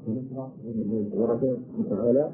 ونقرأ بإذن الله تبارك وتعالى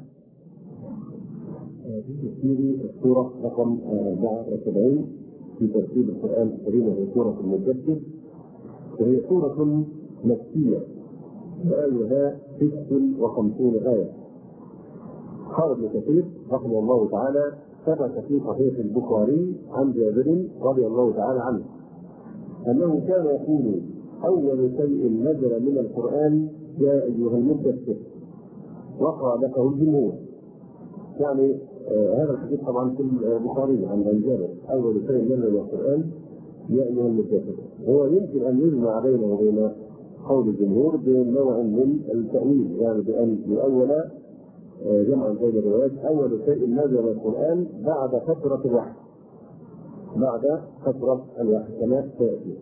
في تفسير السورة رقم 74 في تفسير القرآن الكريم وهي سورة المدثر، وهي سورة مكية وآيها 56 آية. قال ابن كثير رحمه الله تعالى: ثبت في صحيح البخاري عن جابر رضي الله تعالى عنه أنه كان يقول: أول شيء نزل من القرآن يا أيها المدثر، وقالته الجمهور. يعني هذا الحديث طبعا في البخاري عن جابر: أول شيء نزل من القرآن يا أيها المدثر. هو يمكن أن يجمع بينه وبين قول الجمهور بنوع من التأويل، يعني بأن يؤول جمعا بين الروايات: أول شيء نزل من القرآن بعد فترة الوحي، بعد فترة الوحي كما سيأتي.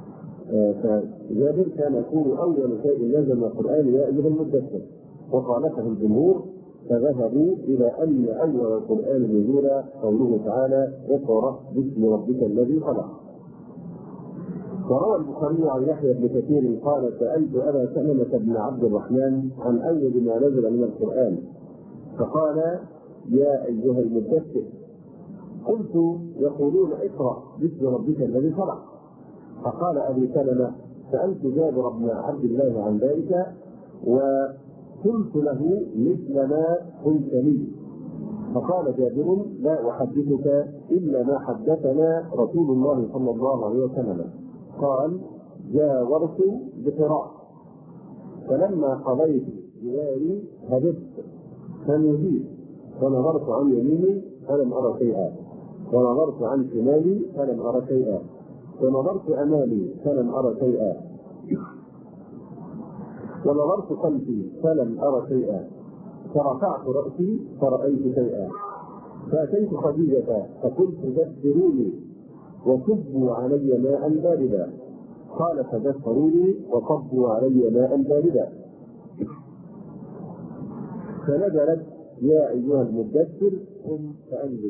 فجابر كان يقول: أول شيء نزل من القرآن يا أيها المدثر، وخالفه الجمهور فذهبوا إلى أن أول القرآن نزولا قوله تعالى: اقرأ باسم ربك الذي خلق. وروى البخاري عن يحيى بن كثير قال: سألت أبا سلمة بن عبد الرحمن عن أول ما نزل من القرآن، فقال: يا أيها المدثر. قلت: يقولون اقرأ باسم ربك الذي خلق. فقال أبي سلمة: سألت جابر بن عبد الله عن ذلك وقلت له مثل ما قلت لي. فقال جابر: لا أحدثك إلا ما حدثنا رسول الله صلى الله عليه وسلم. قال: جاورت بقراءة، فلما قضيت جواري هبطت فنوديت، فنظرت عن يميني فلم أرى شيئا، ونظرت عن شمالي فلم أرى شيئا، ونظرت أمامي فلم أرى شيئا، ونظرت خلفي فلم أرى شيئا، فرفعت رأسي فرأيت شيئا. فأتيت خديجة فقلت: دثروني وصبوا علي ماء باردا. قال: فدثروني وصبوا علي ماء باردا. فنزلت: يا أيها المدثر قم فأنزل.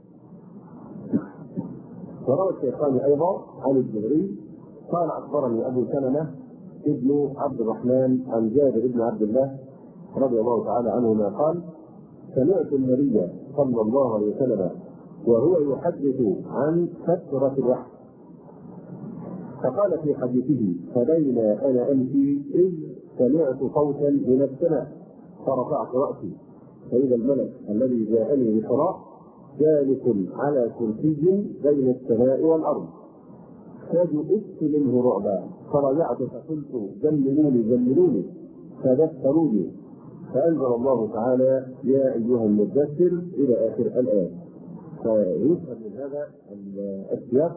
وروى الشيخان أيضا عن الزهري قال: أخبرني أبو سلمة ابن عبد الرحمن عن جابر بن عبد الله رضي الله تعالى عنهما قال: سمعت النبي صلى الله عليه وسلم وهو يحدث عن فترة الوحي، فقال في حديثه: فبين أنا أمشي إذ سمعت صوتا من السماء، فرفعت رأسي فإذا الملك الذي جاءني بحراء جالس على كرسي بين السماء والأرض، فجئت منه رعبا، فرجعت فقلت: زملوني زملوني، فدثروني، فأنزل الله تعالى: يا أيها المدثر إلى آخر الآية. فيفهم من هذا السياق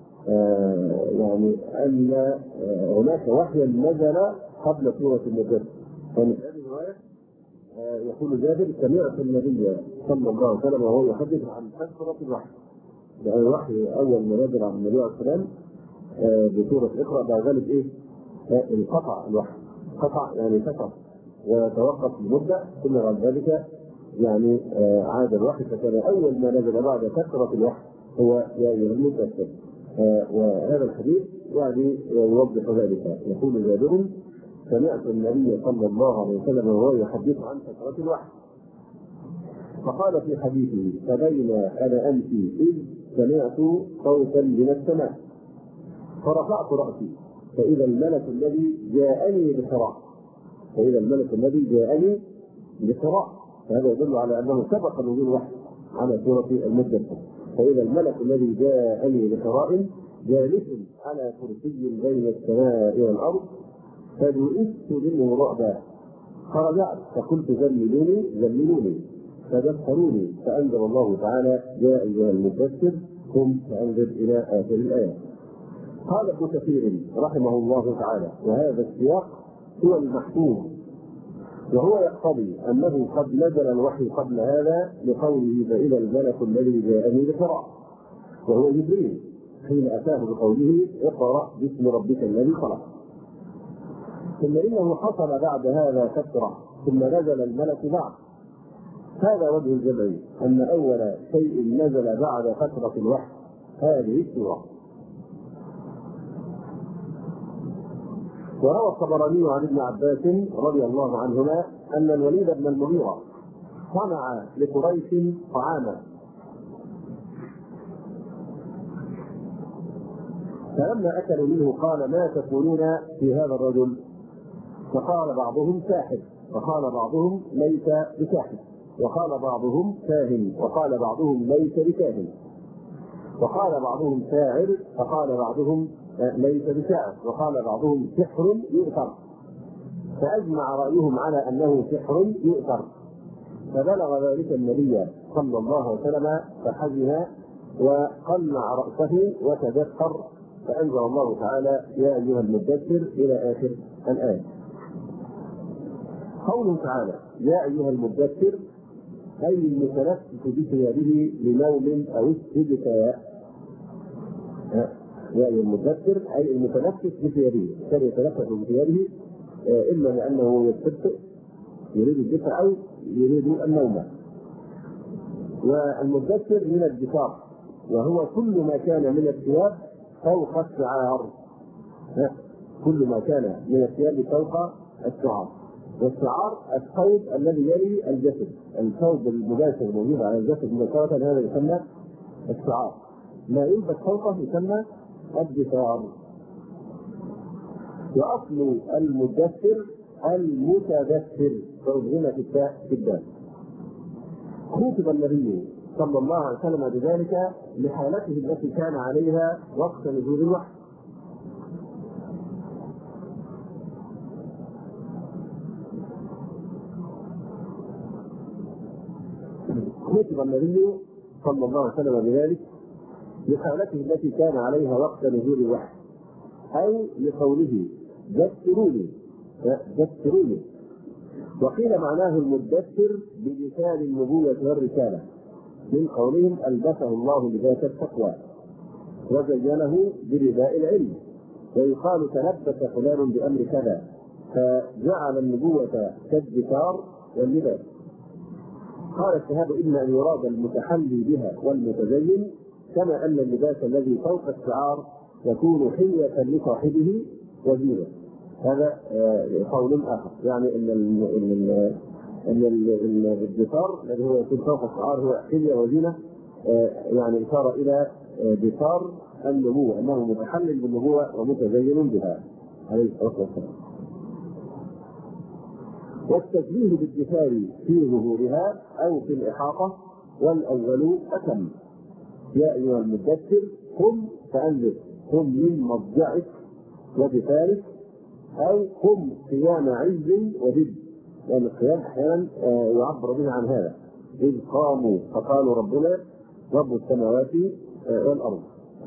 يعني أن هناك وحيا نزل قبل سورة المدثر. فمن هذه الرواية يقول جابر: سمعت النبي صلى الله عليه وسلم وهو يحدث عن فترة الوحي، يعني الوحي أول ما نزل عن النبي عليه السلام بسورة اقرأ، بعد ذلك انقطع الوحي، قطع يعني فترة وتوقف المدة، ثم بعد ذلك يعني عاد الوحي. فكان أول ما نزل بعد فترة الوحي هو يا أيها المدثر. وهذا الحديث يعني يوضح ذلك. يقول جابر: سمعت النبي صلى الله عليه وسلم وهو يحدث عن فترة الوحي، فقال في حديثه: فبين أنا أمشي إذ سمعت صوتا من السماء، فرفعت رأسي فإذا الملك الذي جاءني بحراء، فإذا الملك الذي جاءني بحراء. فهذا يدل على أنه سبق نزول الوحي على سورة المدثر. فإذا الملك الذي جاءني بحراء جالس على كرسي بين السماء والأرض، فجئت منه رعبا، فرجعت فقلت: زملوني زملوني، فدثروني، فأنزل الله تعالى: يا أيها المدثر قم فأنزل إلى آخر الآية. قال ابن كثير رحمه الله تعالى: وهذا السياق هو المحفوظ، وهو يقتضي أنه قد نزل الوحي قبل هذا لقوله: فإذا الملك الذي جاءني بقراء، وهو جبريل حين أتاه بقوله: اقرأ باسم ربك الذي خلق. ثم إنه حصل بعد هذا فترة ثم نزل الملك بعد. هذا وجه الجمع، أن أول شيء نزل بعد فترة الوحي هذه السورة. وروى الطبراني عن ابن عباس رضي الله عنهما أن الوليد بن المغيرة صنع لقريش طعاما، فلما أكلوا منه قال: ما تقولون في هذا الرجل؟ فقال بعضهم ساحر، وقال بعضهم ليس بساحر، وقال بعضهم كاهن، وقال بعضهم ليس بكاهن، وقال بعضهم شاعر، فقال بعضهم ليس بشاعر، وقال بعضهم سحر يؤثر، فأجمع رأيهم على أنه سحر يؤثر. فبلغ ذلك النبي صلى الله عليه وسلم فحزن وقلع رأسه وتذكر، فأنزل الله تعالى: يا أيها المدثر إلى آخر الآية. قوله تعالى: يا أيها المدثر أي المتنفس بثيابه لنوم أو استبكاء. يا أيها المدثر أي المتنفس بثيابه، كان يتنفس بثيابه إما لأنه يستبكئ يريد الدفء أو يريد النوم. والمدثر من الدثار، وهو كل ما كان من الثياب فوق الشعار، كل ما كان من الثياب فوق الشعار. والشعار الثوب الذي يلي الجسد، الثوب المباشر الموجود على الجسد مباشرة، هذا يسمى الشعار. ما يلبس فوقه يسمى الدثار. وأصل المدثر المتدثر، فأضغمت التاء في الدال. خطب النبي صلى الله عليه وسلم بذلك لحالته التي كان عليها وقت نزول الوحي. خطب النبي صلى الله عليه وسلم بذلك لحالته التي كان عليها وقت نزول الوحي، أو لقوله: دثروني دثروني. وقيل معناه المدثر بلسان النبوة والرسالة، من قولهم: ألبسه الله لباس التقوى وزينه برداء العلم. ويقال: تلبس فلان بأمر كذا، فجعل النبوة كالدثار واللباس. قال الشهاب: إما أن يراد المتحلي بها والمتزين، كما أن اللباس الذي فوق الشعار يكون حلية لصاحبه وزينة. هذا قول آخر، يعني أن الدثار الذي هو يكون فوق الشعار هو حلية وزينة، يعني إشارة إلى دثار النبوة، أنه متحلل بالنبوة ومتزين بها عليه الصلاة والسلام. والتشبيه بالدثار في ظهورها أو في الإحاطة، والأول أتم. يا أيها المدثر قم فأنذر، قم من مضجعك ودثارك، أو قم قيام عز وجد، لأن القيام أحيانا يعبر به عن هذا: إذ قاموا فقالوا ربنا رب السماوات والأرض.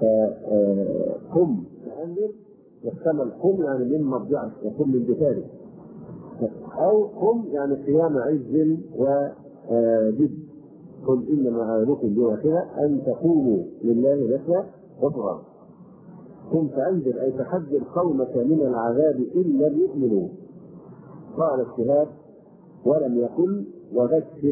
فقم فأنذر يحتمل قم يعني من مضجعك وقم من دثارك، أو قم يعني قيام عز وجد. قل إنما أعظكم بواحدة أن تقوموا لله مثنى وفرادى. قم فأنذر أي تحذر قومك من العذاب إن لم يؤمنوا. قال الشهاب: ولم يقل وذكر.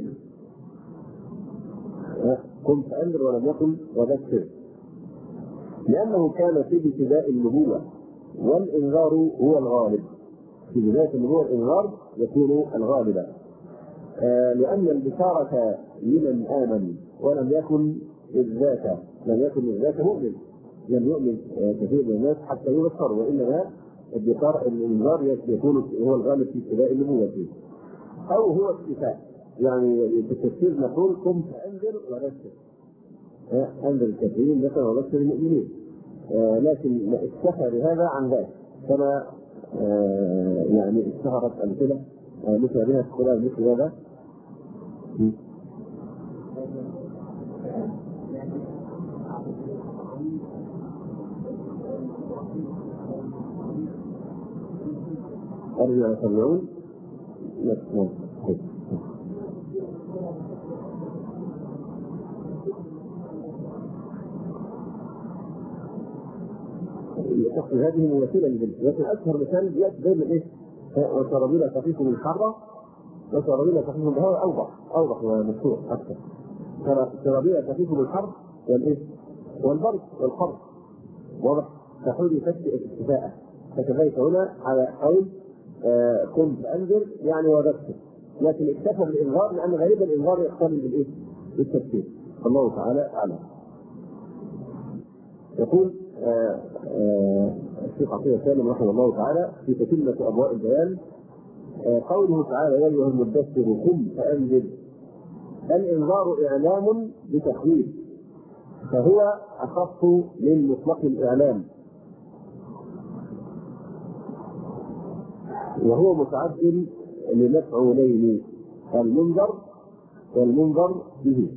قم فأنذر ولم يقل وذكر، لأنه كان في ابتداء النبوة، والإنذار هو الغالب. في بداية النبوة الإنذار يكون الغالبا، لأن البشارة لمن آمن، ولم يكن إذ ذاك مؤمن، لم يؤمن كثير من الناس حتى يبشروا، وإنما الإنذار يكون هو الغالب في ابتداء النبوة، أو هو اكتفاء. يعني في التفسير نقول: قم فأنذر وبشر، أنذر الكافرين مثلا وبشر المؤمنين، لكن اكتفى بهذا عن ذلك، كما يعني اشتهرت أمثلة مثل بها القرآن مثل هذا. أرجع يسمعون هذه مماثلة لذلك، لكن أشهر مثال يأتي دائما إيه؟ وشرابيل خفيفهم الحرة وشرابيل خفيفهم الهواء، أوضح ومشهور أكثر. شرابيل خفيفهم الحر والإيه؟ والبرد والقرص، واضح. تحول يفتي اكتفاءه، فكذلك هنا على قول قم فأنذر يعني وذكر، لكن اكتفى بالإنذار لأن غالبا الإنذار يقتضي بالإيه؟ بالتفسير. الله تعالى أعلم. يقول الشيخ عطية سالم رحمه الله تعالى في تتمة أضواء البيان قوله تعالى يا أيها المدثر قم فأنذر، الإنذار إعلام بتخويف، فهو أخف من مطلق الإعلام، وهو متعدل لمفعولين، المنذر والمنذر به.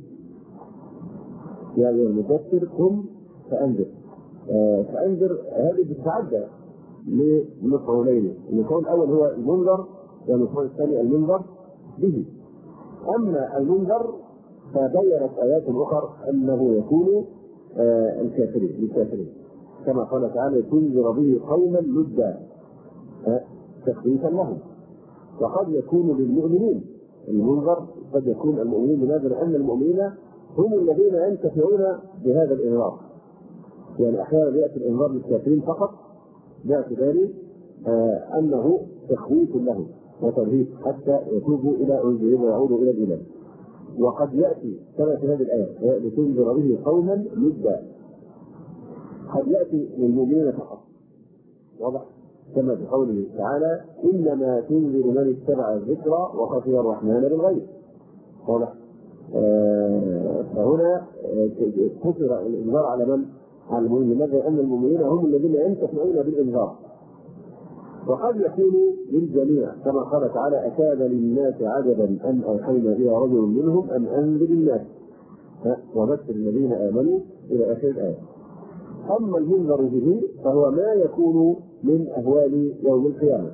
يا أيها المدثر قم فأنذر، فأنذر هذه بتتعدى لمفعولين، المفعول الأول هو المنذر والمفعول الثاني المنذر به. أما المنذر فبينت آيات أخرى أنه يكون للكافرين كما قال تعالى تنذر به قوما لدا تخويفا لهم. وقد يكون للمؤمنين المنذر، قد يكون المؤمنين، لماذا؟ لأن المؤمنين هم الذين ينتفعون بهذا الإنذار. يعني أحيانا يأتي الإنذار للكافرين فقط باعتبار أنه تخويف لهم وترهيب حتى يتوبوا إلى أنذرهم ويعودوا إلى الإيمان. وقد يأتي كما في هذه الآية لتنذر به قوما لدا، قد يأتي للمؤمنين فقط، واضح؟ كما في قوله تعالى إنما تنذر من اتبع الذكر وخشي الرحمن بالغيب، واضح؟ فهنا قصر الإنذار على من؟ على المؤمنين، لماذا؟ أن المؤمنين هم الذين ينتفعون بالإنذار. وقد يكون للجميع كما قال تعالى أكان للناس عجبا أن أوحينا إلى رجل منهم أن أنذر الناس وبشر الذين آمنوا إلى آخر الآية. أما المنذر به فهو ما يكون من أهوال يوم القيامة.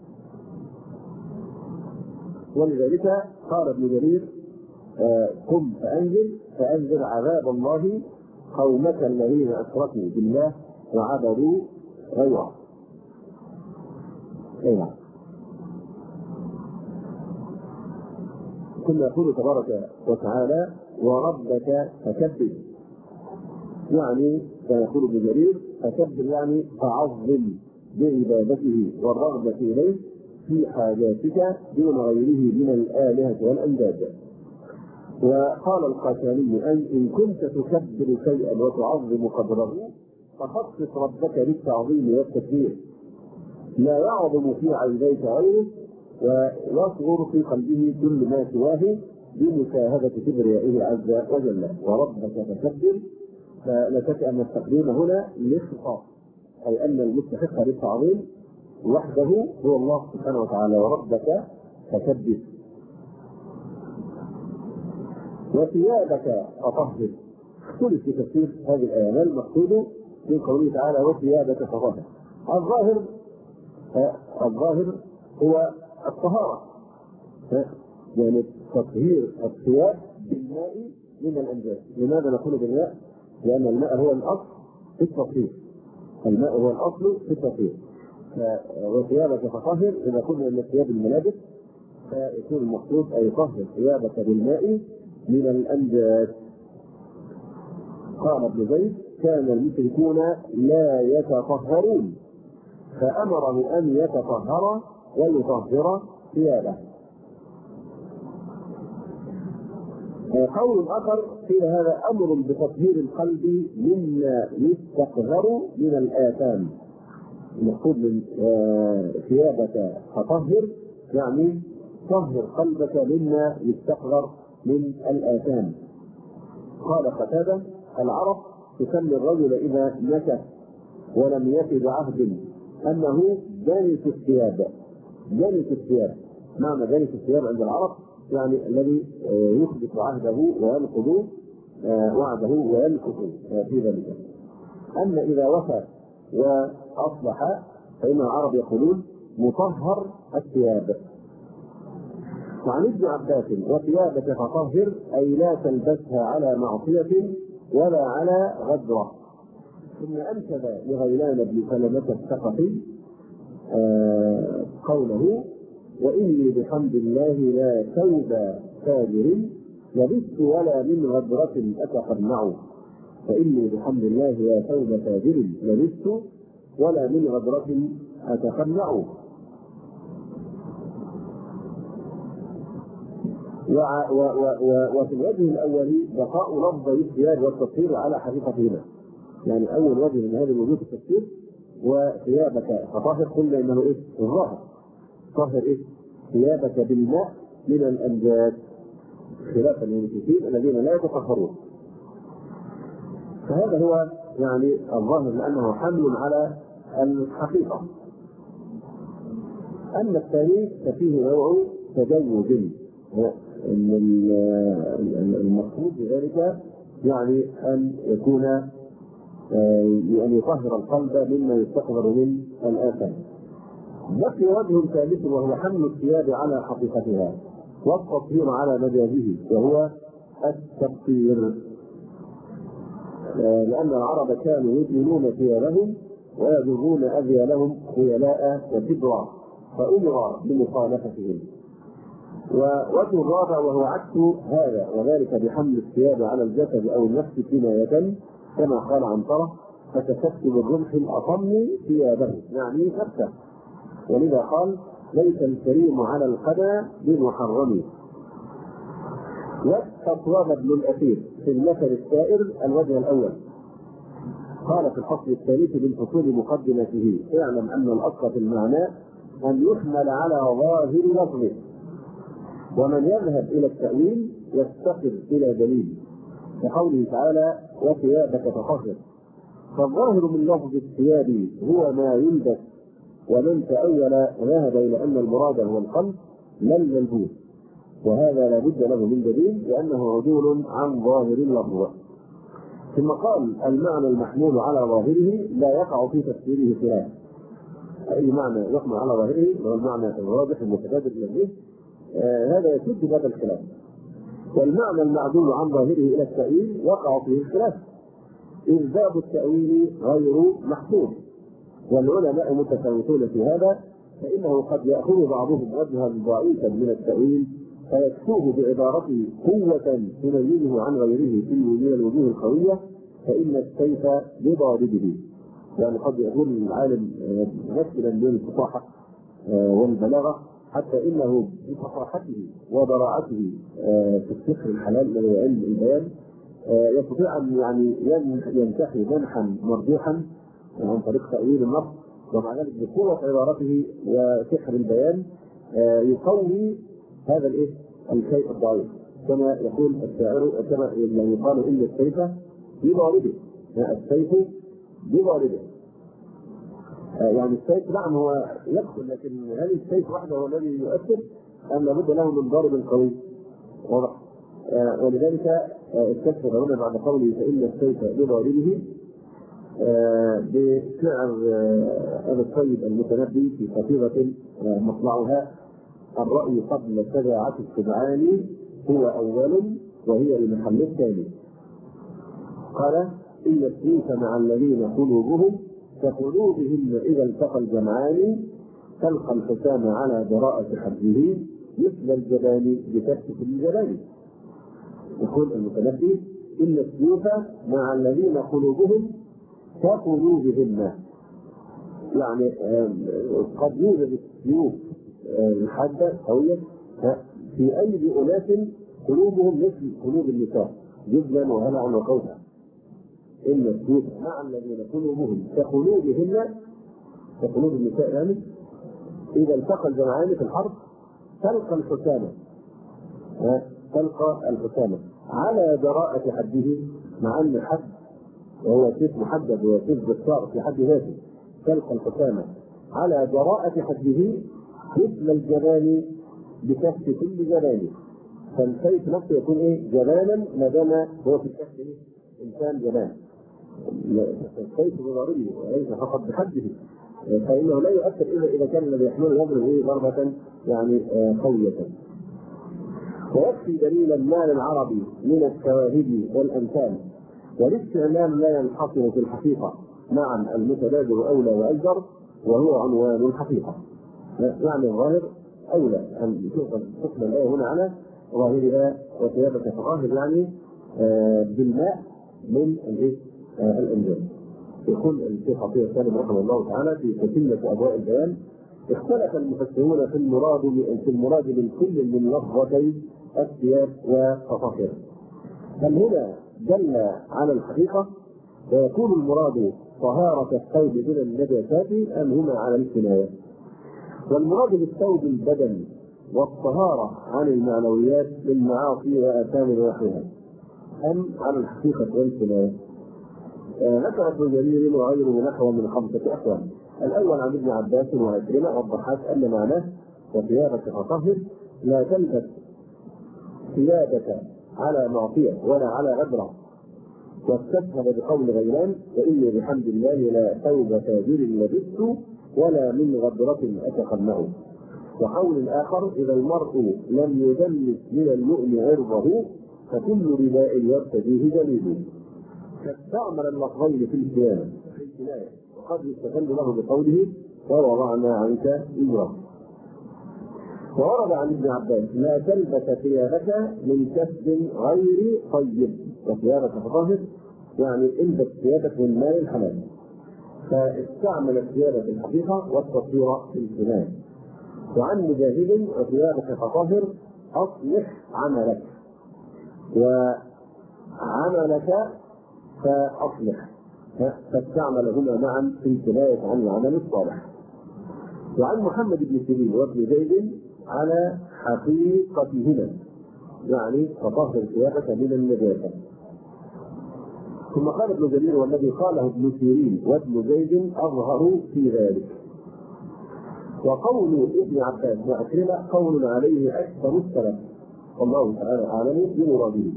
ولذلك قال ابن جرير قم فأنذر عذاب الله قومك الذين أشركوا بالله وعبدوا غيره. أيوة. ثم يقول تبارك وتعالى وربك فكبر، يعني سيقول ابن جرير فكبر يعني فعظم بعبادته والرغبة إليه في حاجاتك دون غيره من الآلهة والأنداد. وقال القاسمي أي إن كنت تكبر شيئا وتعظم قدره فخصص ربك بالتعظيم والتكبير، لا يعظم في عينيك غيره ويصغر في قلبه كل ما سواه بمشاهدة كبريائه عز وجل. وربك فكبر، فلا شك أن التقديم هنا للخطاب، أي أن المستحق للتعظيم وحده هو الله سبحانه وتعالى. وربك فكبر. وثيابك فطهر، اختلف في تفسير هذه الآية، ما المقصود من قوله تعالى وثيابك فطهر؟ الظاهر هو الطهارة، يعني تطهير الثياب بالماء من الأنجاس. لماذا نقول بالماء؟ لأن الماء هو الأصل في التطهير، الماء هو الأصل في التطهير. وثيابك فطهر إذا كنا من ثياب الملابس فيكون المقصود أن يطهر ثيابك بالماء من الأنجاس. قال ابن زيد كان المشركون لا يتطهرون فأمره أن يتطهر ويطهر ثيابه. قول آخر في هذا أمر بتطهير القلب مما يستقذر من الآثام. المقصود من ثيابك فطهر يعني طهر قلبك مما يستقذر من الآثام. قال قتادة العرب تسمي الرجل إذا نكث ولم يفي بعهد أنه جانس الثياب. جانس الثياب، معنى جانس الثياب عند العرب يعني الذي يخلف عهده وينقض وعده وينكث في ذلك. أما إذا وفى وأصلح فإن العرب يقولون مطهر الثياب. وعن ابن عباس وثيابك فطهر أي لا تلبسها على معصية ولا على غدرة. ثم أنشد لغيلان بن سلمة الثقفي قوله وإني بحمد الله لا ثوب فاجر لبثت ولا من غدرة أتقنع. فإني بحمد الله لا ثوب فاجر لبثت ولا من غدرة أتخنع. وفي الوجه الأول بقاء لفظ الثياب والتطهير على حقيقتهما. يعني أول وجه من هذا الوجوه التفسير وثيابك فطهر، قلنا إنه إيه؟ الظاهر طهر إيه؟ ثيابك بالماء من الأنجاس، خلافا للمشركين الذين لا يتطهرون. فهذا هو يعني الظاهر لأنه حمل على الحقيقة. أما الثاني ففيه نوع تجوز، المقصود بذلك يعني أن يكون أن يطهر القلب مما يستقبل من الآثام. بقي وجه ثالث وهو حمل الثياب على حقيقتها والتطهير على مجازه، وهو التبخير. لأن العرب كانوا يدهنون ثيابهم ويجرون أذيالهم خيلاء وكبرا، فأمر بمخالفتهم. ووجه الرابع وهو عكس هذا، وذلك بحمل الثياب على الجسد أو النفس كناية، كما قال عنترة: فكشفت بالرمح الأطم ثيابه، يعني نفسه. ولذا قال: ليس الكريم على القنا بمحرم. واستطرد ابن الأثير في المثل السائر الوجه الأول، قال في الفصل الثالث من فصول مقدمته: اعلم أن الأصل في المعنى أن يحمل على ظاهر لفظه، ومن يذهب إلى التأويل يفتقر إلى دليل، كقوله تعالى: وثيابك فطهر. فالظاهر من لفظ الثياب هو ما يلبس، ومن تأول ذهب إلى أن المراد هو القلب لا الملبوس، وهذا لا بد له من دليل لأنه عدول عن ظاهر اللفظ. ثم قال: المعنى المحمول على ظاهره لا يقع في تفسيره خلاف. أي معنى يحمل على ظاهره هو المعنى الواضح المتبادر إليه، هذا يسد هذا الخلاف. والمعنى المعدول عن ظاهره إلى التأويل يقع فيه الخلاف، إذ باب التأويل غير محسوب، والعلماء متفاوتون في هذا، فإنه قد يأخذ بعضهم وجها ضعيفا من التأويل فيكتوه بعبارته قوة تميزه عن غيره من الوجوه القوية، فإن السيف بضاربه. يعني قد يكون العالم مثلا من الفصاحة والبلاغة، حتى إنه بفصاحته وبراعته في الفقه الحلال الذي هو علم البيان يستطيع أن يعني ينتحي منحا مرجوحا عن طريق تأويل النص، ومع ذلك بقوة عبارته وسحر البيان يقوي هذا الشيء الضعيف، كما يقول الشاعر، كما يقال إن السيف بضاربه، السيف بضاربه. يعني السيف نعم هو يقتل، لكن هل السيف وحده هو الذي يؤثر أم لابد له من ضارب قوي؟ واضح. ولذلك استشهد هنا بعد قوله فإن السيف بضاربه بشعر أبي الطيب المتنبي في قصيدة مطلعها: الرأي قبل سبعة السبعان هو أول وهي المحل الثاني. قال: إن السيف مع الذين قلوبهم كقلوبهم إذا التقى الجمعان، تلقى الحسام على جراءة حده مثل الجبال بكف الجبال. يقول المتنبي: إن السيوف مع الذين قلوبهم كقلوبهم، يعني قد يوجد السيوف الحادة قوية في أيدي أناس قلوبهم مثل قلوب النساء جبلا وهلعا وقوسا. إن السيوف مع الذين قلوبهم كقلوبهن، كقلوب النساء يعني، إذا التقى الجمعان في الحرب تلقى الحسامة، تلقى الحسامة على جراءة حده، مع أن الحد وهو سيف محدد وسيف جسار في حد ذاته، تلقى الحسامة على جراءة حده مثل الجبال بكف كل جبال. فالسيف نفسه يكون جبانا ما دام هو في الكف إنسان جبان. السيف بضاربه وليس فقط بحده، فإنه لا يؤثر إلا إذا كان الذي يحمله يضرب ضربة يعني قوية. ويكفي دليلا ما للعربي من الشواهد والأمثال، والاستعمال لا ينحصر في الحقيقة، معا المتبادر أولى وأجدر، وهو عنوان الحقيقة. يعني الظاهر أولى أن تحمل الآية هنا على ظاهرها: وثيابك فطهر، يعني بالماء من الأنجاز. يقول الشيخ عطية سالم رحمه الله تعالى في تتمة أضواء البيان: اختلف المفسرون في المراد من كل من لفظتي الثياب وتطهير. هل هنا دل على الحقيقة ويكون المراد طهارة الثوب من النجاسات أم هما على الكناية؟ والمراد بالثوب البدن والطهارة عن المعنويات للمعاصي وآثام ونحوها أم على الحقيقة والكناية؟ ذكر ابن جرير وغيره نحو من 5 أقوال. الأول عن ابن عباس وعكرمة والضحاك أن معناه: وثيابك فطهر، لا تلبس ثيابك على معصية ولا على غدرة. واستشهد بقول غيلان: وإني بحمد الله لا ثوب تاجر لبثت ولا من غدرة أتقنه. وقول آخر: إذا المرء لم يدلس من المؤمن عرضه فكل رداء يرتديه جليد. فاستعمل اللفظين في الكناية، وقد يستدل له بقوله: ووضعنا عنك إجرا. وورد عن ابن عباس: لا تلبس ثيابك من كسب غير طيب، وثيابك فطهر، يعني البس ثيابك من ماء الحلال. فاستعمل الثياب في الحقيقة والتطهير في الكناية. وعن مجاهد: وثيابك فطهر أصلح عملك، وعملك فأصلح، فاستعملهما معا في الكناية عن العمل الصالح. وعن محمد بن سيرين وابن زيد على حقيقتهما، يعني فطهر ثيابك من النجاسة. ثم قال ابن جرير: والذي قاله ابن سيرين وابن زيد أظهر في ذلك. وقول ابن عباس وعكرمة قول عليه أكثر السلف، والله تعالى أعلم بمراده.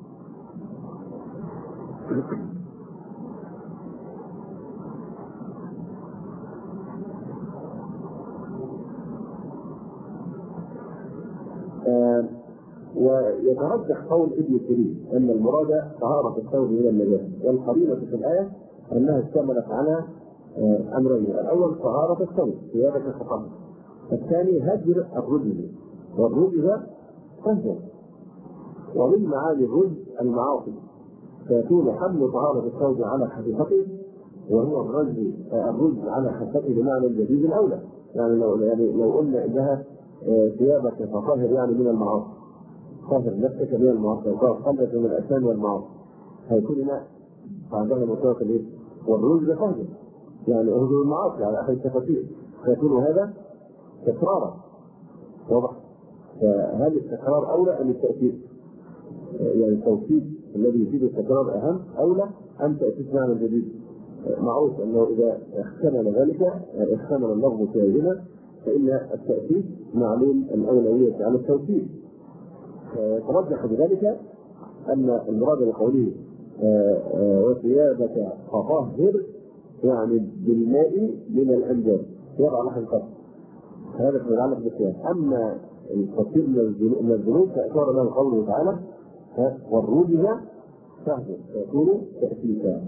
ويترجح قول ابن سيرين ان المراد طهارة الثوب من النجاسة، والقرينة في الآية انها اشتملت على امرين: الاول طهارة الثوب ثيابك فطهر، الثاني هجر الرجل، والرجل طهر، ومن معاني الرجل المعاصي، فيكون حمل طهارة الثوب على حقيقته، وهو الرجل على حقيقته بمعنى الجديد الاولى. يعني لو قلنا انها ثيابك فطهر يعني من المعاصي، طهر نفسك من المعاصي، وطهر قلبك من الأثام والمعاصي، هيكون هنا عندنا مطلق الايه؟ والرجل طهر، يعني اهجر المعاصي على اخر التفاسير، فيكون هذا تكرارا. واضح؟ فهذا التكرار اولى ام التأكيد؟ يعني التوكيد الذي يفيد التكرار اهم اولى ام تأكيد معنى جديد؟ معروف انه اذا احتمل ذلك، احتمل اللفظ كاذبا، فإن التأكيد معلوم الأولوية على التوكيد. ترجح بذلك أن المراد بقوله وثيابك فطهر يعني بالماء من الأنجاز، يضع لها القصد، هذا يتعلق بالثياب. أما التطهير من الذنوب فأشار له قوله تعالى: والرجل فهو، فيكون تأكيدا.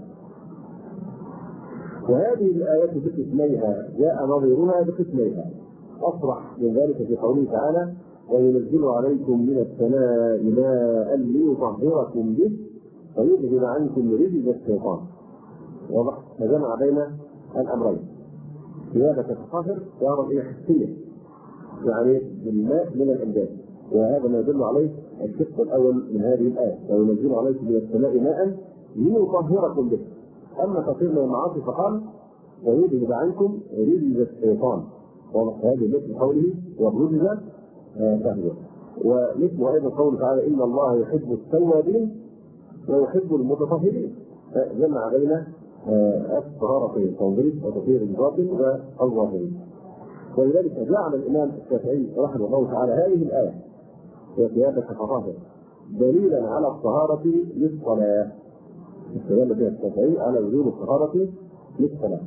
وهذه الآيات بقسميها جاء نظيرها بقسميها أصرح من ذلك في قوله تعالى: وينزل عليكم من السماء ماء ليطهركم به ويذهب عنكم رجز الشيطان. واضح؟ فجمع بين الأمرين: ثيابك تطهر وأمر إلى حسية، يعني بالماء من الأنجاز، وهذا ما يدل عليه الشق الأول من هذه الآية: وينزل عليكم من السماء ماء ليطهركم به. أما تطهير من المعاصي فقال: ويذهب عنكم رجز الشيطان. وهذه مثل قوله: والرجز فهو. ومثل أيضا قوله تعالى: إن الله يحب التوابين ويحب المتطهرين. فجمع بين الطهارتين، التنظيف وتطهير الباطن والظاهري. ولذلك جعل الإمام الشافعي رحمه الله تعالى هذه الآية: وثيابك فطهر دليلا على الطهارة للصلاة. استدل بها الشافعي على وجوب الطهارة للصلاة.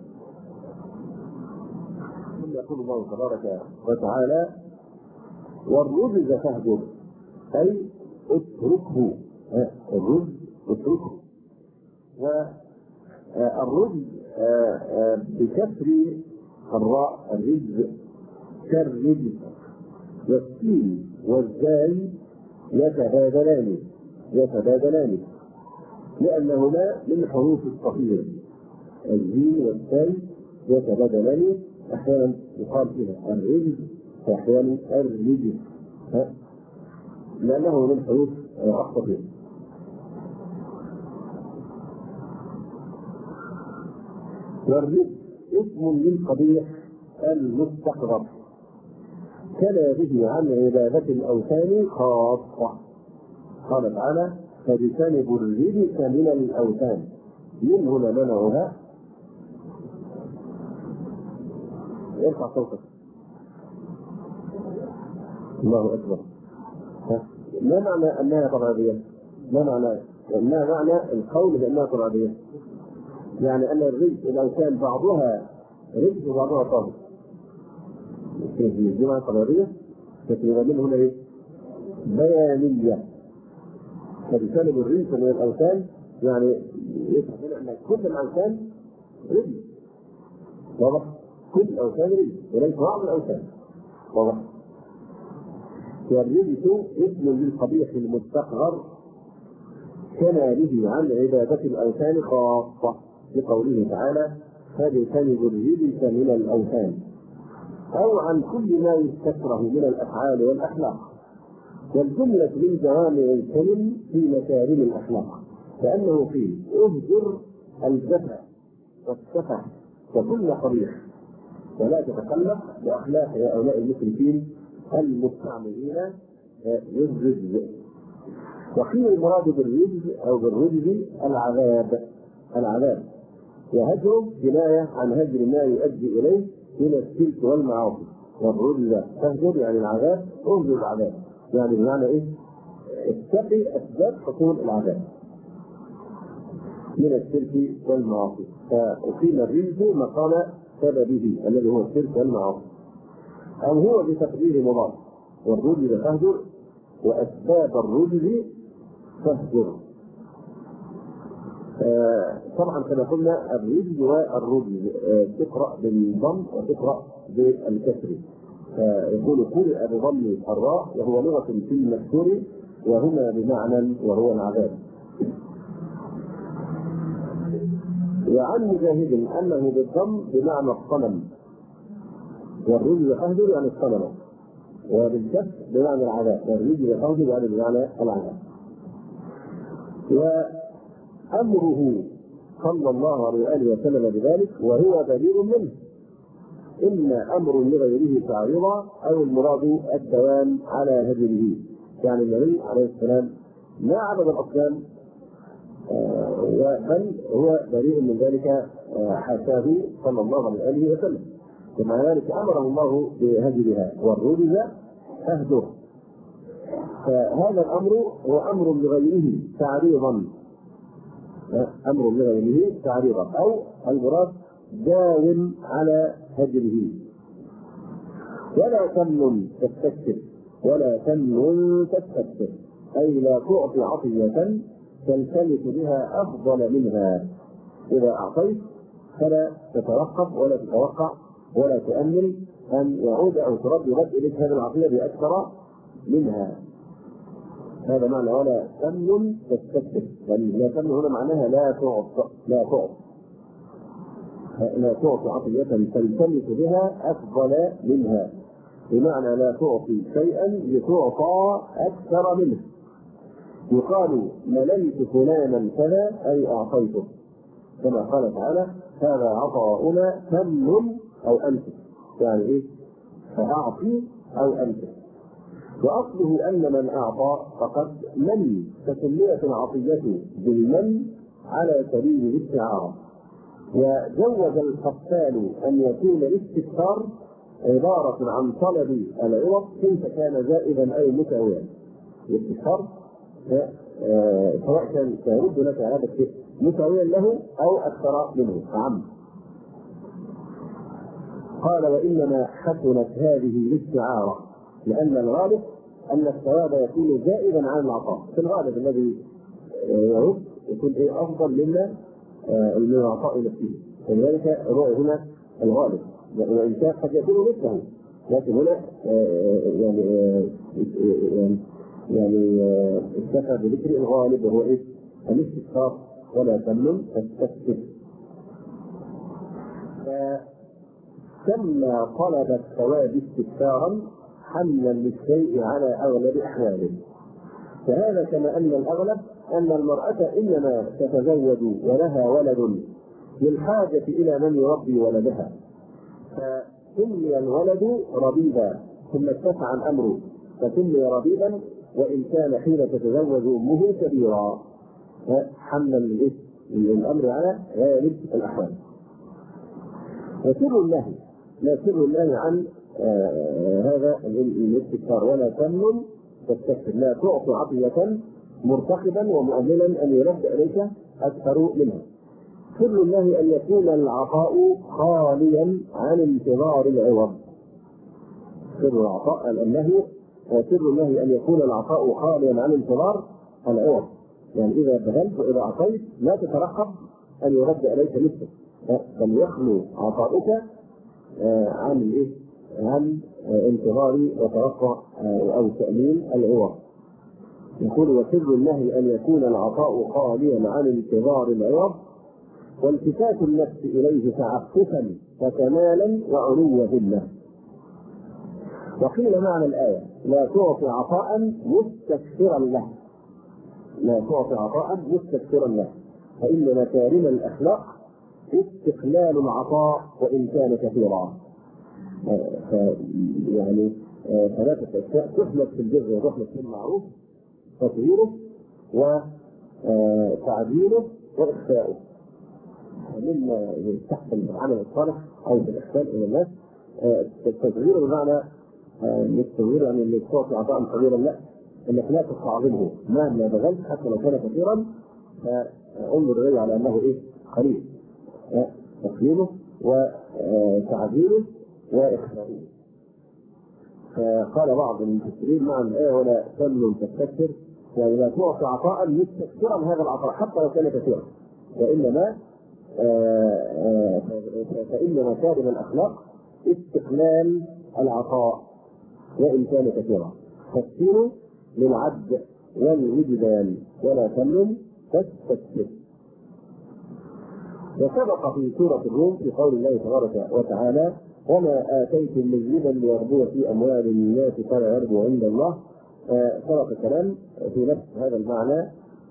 ثم يقول الله تبارك وتعالى: والرجز فاهجر، أي اتركه. الرجز اتركه. والرجز بكسر الراء الرجز كالرجز، والسين والزاي يتبادلان لأنهما من حروف الصفير، الجيم والثاء يتبادلان، احيانا يقال فيها الرجل واحيانا الرجل، لانه من حروف الصفير. والرجل اسم للقبيح المستقذر كلا به عن عبادة الأوثان خاصة. قال تعالى فاجتنبوا الرجس من الأوثان، من هنا منعها. ارفع صوتك. الله أكبر. ما معنى أنها ترابية؟ ما معنى أنها معنى القول بأنها ترابية؟ يعني أن الرجس الأوثان بعضها رجس وبعضها طاهر. دي معنى ترابية، لكن من هنا إيه؟ بيانية. فبسبب الرجس من الأوثان يعني يفهم أن كل الأوثان رجس. واضح؟ كل الأوثان رجس وليس بعض الأوثان. واضح؟ والرجس اسم للقبيح المستقذر كما به عن عبادة الأوثان خاصة، لقوله تعالى فاجتنبوا الرجس من الأوثان، أو عن كل ما يستكره من الأفعال والأخلاق. والجملة من جوامع الكلم في مكارم الأخلاق، كأنه فيه اهجر الجفا والسفه وكل قبيح، ولا تتخلق بأخلاق هؤلاء المشركين المستعملين للرجز. وقيل المراد بالرجز أو بالرجز العذاب، وهجره كناية عن هجر ما يؤدي إليه من الشرك والمعاصي. والرجز تهجر يعني العذاب، اهجر العذاب يعني بمعنى ايه؟ اتقي اسباب حصول العذاب من الشرك والمعاصي. فأقيم الرجز مقام سببه الذي هو الشرك والمعاصي، أو هو بتقدير مضاف، والرجز تهجر وأسباب الرجز تهجر. طبعا كما قلنا الرجز والرجز تقرأ بالضم وتقرأ بالكسر، فيقول قرئ بضم الراء وهو لغة في المكسور، وهما بمعنى وهو العذاب. وعن مجاهد أنه بالضم بمعنى الصنم، والرجل قهدر يعني الصنم، وبالكسر بمعنى العذاب، والرجل قهدر يعني بمعنى العذاب. وأمره صلى الله عليه وآله وسلم بذلك وهو بريء منه، إما أمر لغيره تعريضا أو المراد الدوام على هجره. يعني النبي عليه السلام ما عبد الأصنام، بل هو بريء من ذلك حاشاه صلى الله عليه وآله وسلم، ومع ذلك أمره الله بهجرها والرجز أهجر. فهذا الأمر هو أمر لغيره تعريضا، أمر لغيره تعريضا، أو المراد داوم على هجره. ولا تمنن تستكثر، ولا تمنن تستكثر أي لا تعطي عطية تلتمس بها أفضل منها. إذا أعطيت فلا تتوقف ولا تتوقع ولا تؤمل أن يعود أو ترد إليك هذه العطية بأكثر منها. هذا معنى ولا تمنن تستكثر، لا تمنن هنا معناها لا تعطي عطية تلتمس بها أفضل منها، بمعنى لا تعطي شيئا لتعطى أكثر منه. يقال مليت فلانا كذا أي أعطيته، كما قال تعالى هذا عطاؤنا تمن أو أمسك، يعني إيه؟ فأعطي أو أمسك. وأصله أن من أعطى فقد من، فسميت العطية بالمن على سبيل الاستعارة. وجوز القتال أن يكون الاستكثار عبارة عن طلب العوض كيف كان زائدا أي متساويا. الاستكثار سواء كان سيرد لك هذا الشيء مساويا له أو أكثر منه فعم. قال وإنما حسنت هذه الاستعارة لأن الغالب أن الثواب يكون زائدا عن العطاء، في الغالب الذي يرد يكون أفضل مما من العطاء نفسه، فلذلك الرؤية هنا الغالب، وإن كان قد يكون مثله، لكن هنا يعني اكتفى بذكر الغالب وهو الاستكثار. ولا تمنن تستكثر. كما طلب الثواب استكثارا حملا للشيء على أغلب أحواله. فهذا كما أن الأغلب أن المرأة إنما تتزوج ولها ولد للحاجة إلى من يربي ولدها، فسمي الولد ربيبا ثم اتسع الأمر فسمي ربيبا وإن كان حين تتزوج أمه كبيرا، حملا للأمر على غالب الأحوال. وسر النهي لا سر النهي عن هذا الاستكثار، ولا تمن تستكثر، لا تعطي عطية مرتقبا ومؤملا أن يرد إليك أكثر منها. سر النهي أن يكون العطاء خاليا عن انتظار العوض. سر العطاء النهي وسر النهي أن يكون العطاء خاليا عن انتظار العوض، يعني إذا بذلت وإذا أعطيت لا تترقب أن يرد إليك مثله، بل يخلو عطاؤك عن انتظار وترقى أو تأمين العوض. يقول وسر النهي أن يكون العطاء خاليا عن انتظار العوض والتفات النفس إليه تعففا وكمالا وعلو ذله. وقيل معنى الآية لا تعطي عطاء مستكثرا له، لا تعطي عطاء مستكثرا له، فإن مكارم الأخلاق استقلال العطاء وإن كان كثيرا. يعني ثلاثة أشياء تحمد في البر وتحمد في المعروف: تطهيره وتعديله وإخفاؤه. مما يستحسن بالعمل الصالح أو بالإحسان إلى الناس التطهير بمعنى التطهير، يعني اللي تعطي عطاء كبيرا لا، انك لا تستعظمه مهما بذلت حتى لو كان كثيرا، فانظر اليه على انه قليل، تقليله وتعديله واخفاؤه. فقال بعض المفسرين مع الايه ولا تمنن تستكثر، يعني لا تعطي عطاء مستكثرا هذا العطاء حتى لو كان كثيرا، فإن مكارم الأخلاق استقلال العطاء وإن كان كثيرا. فالسين للعد والوجدان ولا تمنن تستكثر. وسبق في سورة الروم في قول الله تبارك وتعالى وما آتيتم من ربا ليربو في أموال الناس فلا يربو عند الله. سبق كلام في نفس هذا المعنى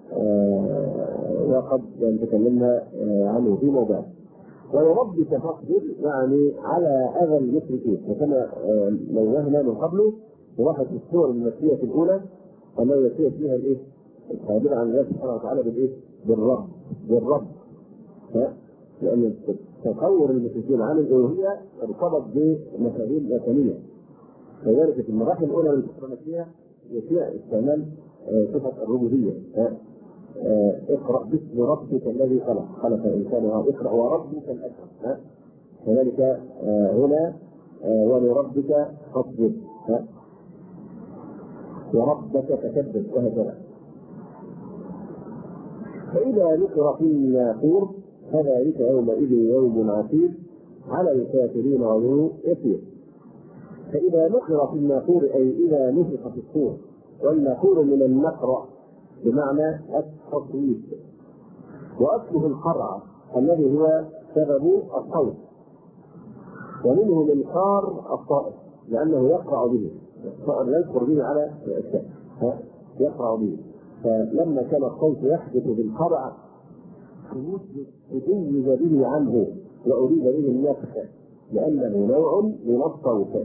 وقد تكلمنا عنه في موضوع. وربك فاصبر يعني على أذى المشركين، وكما نوهنا من قبله وراحت السور المكية الأولى أنه يسير فيها الصابر عن الله سبحانه وتعالى بالرب لأن تطور المشركين عن الألوهية ارتبط بمفاهيم وثنية، فذلك في المراحل الأولى من السورة المكية يسير استعمال صفة الربوبية. اقرأ باسم ربك الذي خلق الإنسان، اقرأ وربك الأكرم. كذلك هنا ولربك فاصبر وربك فكبر وهكذا. فإذا نقر في الناقور فذلك يومئذ يوم عسير على الكافرين غير يسير. فإذا نقر في الناقور أي إذا نفخ في الصور، والناقور من النقر بمعنى التصويت، وأصله القرع الذي هو سبب الصوت، ومنه منقار الطائر لأنه يقرع به، الطائر يذكر به على الأشياء يقرع به. فلما كان الصوت يحدث بالقرع تجيز به عنه وأريد به النفخ لأنه نوع من الصوت.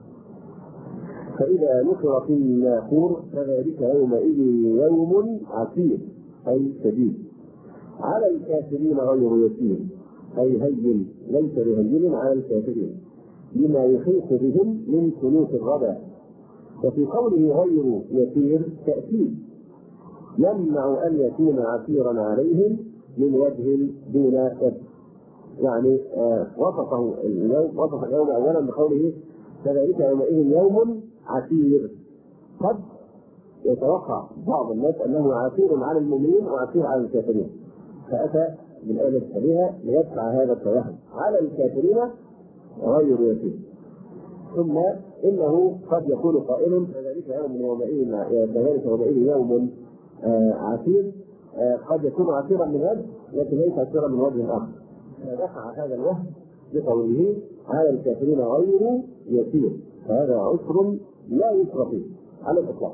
فإذا نقر في الناقور فذلك يومئذ يوم عسير أي شديد على الكافرين غير يسير أي هين ليس بهين على الكافرين لما يحيط بهم من سلوك الردى. وفي قوله غير يسير تأكيد يمنع أن يكون عسيرا عليهم من وجه دون وجه، يعني وصف اليوم أولا بقوله فذلك يومئذ يوم عسير. قد يتوقع بعض الناس أنه عسير على المؤمنين وعسير على الكافرين، فأتى بالآية الشبيهة ليدفع هذا التوهم على الكافرين غير يسير. ثم إنه قد يكون قائل فذلك يومئذ يوم عسير، قد يكون عسيرا من وجه لكن ليس عسيرا من وجه آخر، فدفع هذا الوهم بقوله على الكافرين غير يسير، فهذا عسر لا يسر فيه على الإطلاق.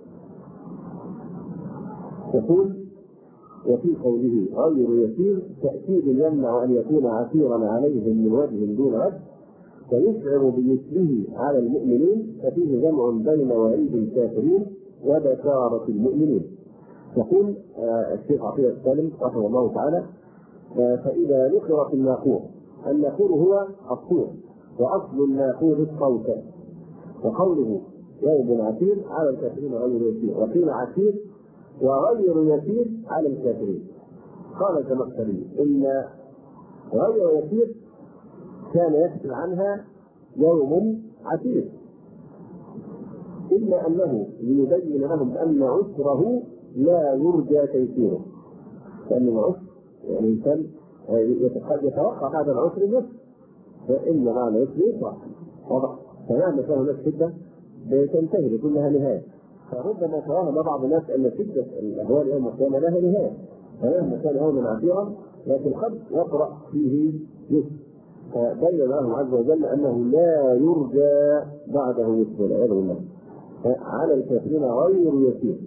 يقول وفي قوله غير يسير تأكيد يمنع أن يكون عسيرا عليهم من وجه دون وجه، فيشعر بمثله على المؤمنين، ففيه جمع بين وعيد الكافرين وبشارة المؤمنين. يقول الشيخ عطية السالم رحمه الله تعالى: فإذا نقر في الناقور، الناقور هو الصور، وأصل الناقور الصوت، وقوله يوم عسير على الكافرين غير يسير، وقيل عسير وغير يسير على الكافرين. قال الزمخشري إن غير يسير كان يكفي عنها يوم عسير، إلا أنه ليبين لهم أن عسره لا يرجى تيسيره، لأن العسر يعني الإنسان يتوقع هذا العسر النصف، فإن مع العسر يسرع، واضح؟ فمهما كان هناك شدة تنتهي لكلها نهاية. فربما توهم بعض الناس أن شدة الأهوال يوم القيامة لها نهاية، فمهما كان يوما عسيرا لكن قد يطرأ فيه يسر، فبين الله عز وجل أنه لا يرجى بعده يسر والعياذ بالله. على الكافرين غير يسير،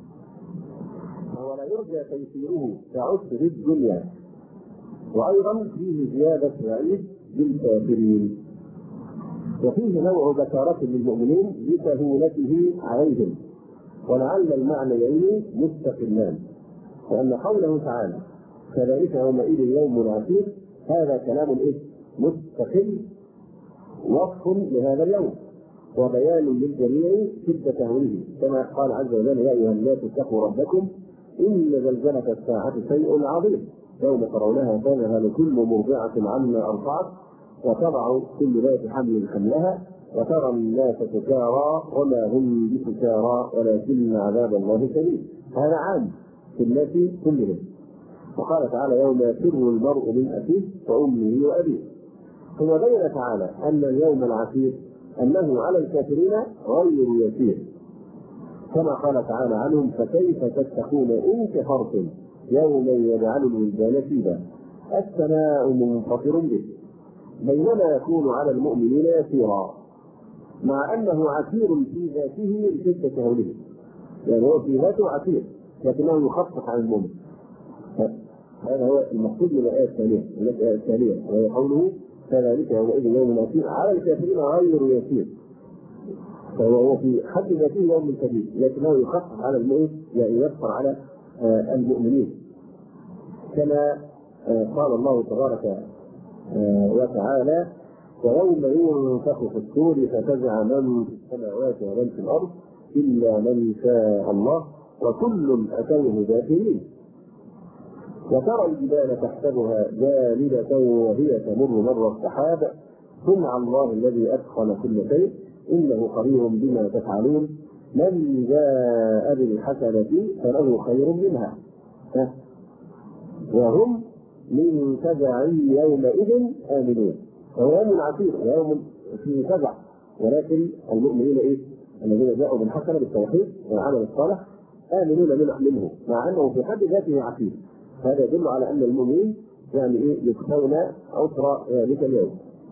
ولا يرجى تيسيره كعسر الدنيا. وأيضا فيه زيادة وعيد للكافرين، وفيه نوع بشارة للمؤمنين بسهولته عليهم، ولعل المعنيين مستقلان، وأن قوله تعالى كذلك يومئذ يوم عسير هذا كلام مستقل وصف لهذا اليوم وبيان للجميع شدة هوله، كما قال عز وجل: يا أيها الناس اتقوا ربكم إن زلزلة الساعة شيء عظيم يوم ترونها تذهل كل مرضعة عما أرضعت وتضع كل ذات حمل حملها وترى الناس سكارى وما هم بسكارى ولكن عذاب الله شديد. هذا عام في الناس كلهم. وقال تعالى: يوم يفر المرء من أخيه وأمه وأبيه. ثم بين تعالى أن اليوم العسير أنه على الكافرين غير يسير، كما قال تعالى عنهم: فكيف تتقون إن كفرتم يوما يجعل الولدان شيبا السماء منفطر به، بينما يكون على المؤمنين يسيرا، مع أنه عسير في ذاته لشدة هوله، يعني هو في ذاته عسير لكنه يخفف عن المؤمن. هذا هو المقصود من الآية الثانية وهي قوله كذلك يومئذ يوم عسير على الكافرين غير يسير، فهو في حد ذاته يوم كبير لكنه يخفف على المؤمن، يعني يسر على المؤمنين، كما قال الله تبارك وتعالى: ويوم ينفخ في الصور ففزع من في السماوات ومن في الأرض إلا من شاء الله وكل أتوه داخلين. وترى الجبال تحسبها جامدة وهي تمر مر السحاب صنع الله الذي أتقن كل شيء إنه خبير بما تفعلون من جاء بالحسنة فله خير منها وهم من فزع يومئذ آمنون. فهو يوم عسير ويوم فيه فزع، ولكن المؤمنين الذين جاءوا بالحسنة بالتوحيد والعمل الصالح آمنون منه، مع أنه في حد ذاته عسير. هذا يدل على أن المؤمنين يعني يكفون عسر ذلك اليوم.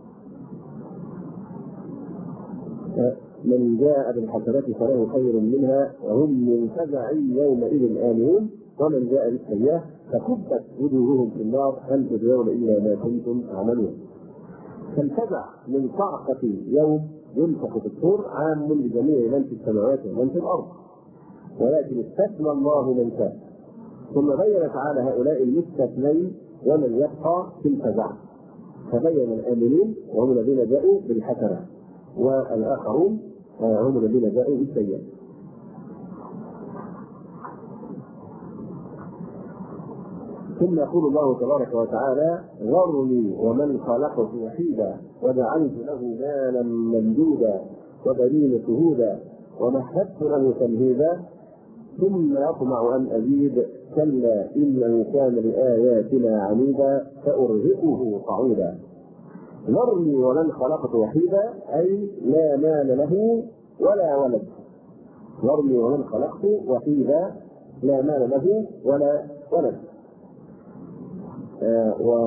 من جاء بالحسنات فله خير منها وهم من فزع يومئذ آمنون ومن جاء بالسيئة فكبت وجوههم في النار هل تجزون إلا ما كنتم تعملون. فالفزع من صعقة يوم ينفخ في الصور عام لجميع من في السماوات ومن في الأرض، ولكن استثنى الله من شاء، ثم بين تعالى هؤلاء المستثنين ومن يبقى في الفزع، فبين الآمنين وهم الذين جاءوا بالحسنة والآخرون هم الذين جاءوا بالسيئة. ثم يقول الله تبارك وتعالى: ذرني ومن خلقت وحيدا وجعلت له مالا ممدودا وبنين شهودا ومهدت له تمهيدا ثم يطمع أن أزيد كلا إنه كان لآياتنا عنيدا فأرهقه صعودا. ذرني ومن خلقت وحيدا أي لا مال له ولا ولد. ذرني ومن خلقت وحيدا لا مال له ولا ولد.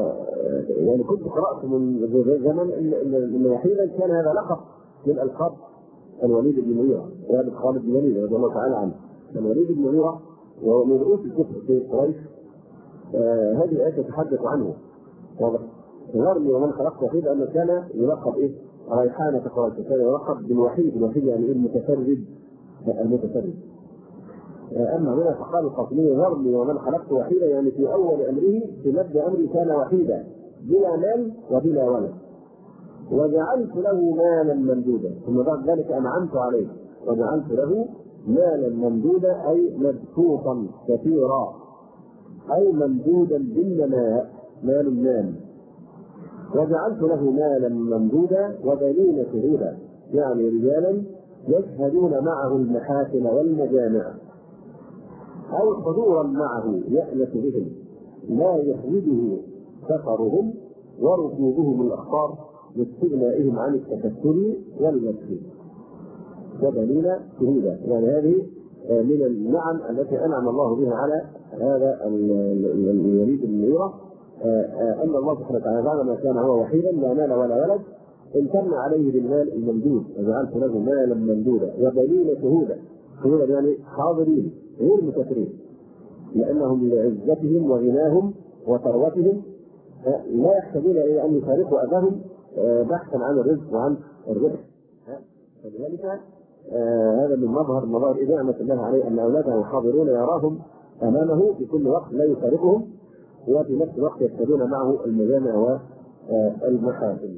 يعني كنت قرأت من زمن إن وحيدا كان هذا لقب من ألقاب الوليد بن المغيرة، والد خالد بن الوليد رضي الله تعالى عنه. الوليد بن المغيرة وهو من رؤوس الكفر في قريش. هذه الآية تتحدث عنه. واضح؟ ذرني ومن خلقت وحيدا أنه كان يلقب إيه؟ ريحانة قريش، كان يلقب بالوحيد. الوحيد يعني إيه؟ المتفرد. المتفرد. أما هنا فقال القاسمي ذرني ومن خلقت وحيدا، يعني في أول أمره في مبدأ أمره كان وحيدا بلا مال وبلا ولد، وجعلت له مالا ممدودا، ثم بعد ذلك أنعمت عليه وجعلت له مالا ممدودا، أي مبسوطا كثيرا، أي ممدودا بالنماء، مال المال. وجعلت له مالا ممدودا وبنين شهودا، يعني رجالا يشهدون معه المحاسن والمجامع، أو حضورا معه يأنس بهم لا يحوجه سفرهم وركوبهم الأخطار لاستغنائهم عن التكتل والمسجد. وبنين شهودا، يعني هذه من النعم التي أنعم الله بها على هذا الوليد بن المغيرة، أن الله سبحانه وتعالى بعدما كان هو وحيدا لا مال ولا ولد امتن عليه بالمال الممدود، وجعلت له مالا ممدودا وبنين شهودا. شهودا يعني حاضرين غير مكثرين، لأنهم لعزتهم وغناهم وثروتهم لا يحتاجون إلى أن يفارقوا أباهم بحثا عن الرزق وعن الربح. فلذلك هذا من مظاهر نعمة الله عليه، أن أولاده حاضرون يراهم أمامه في كل وقت لا يفارقهم، وفي نفس الوقت يشهدون معه المجامع والمحاسن.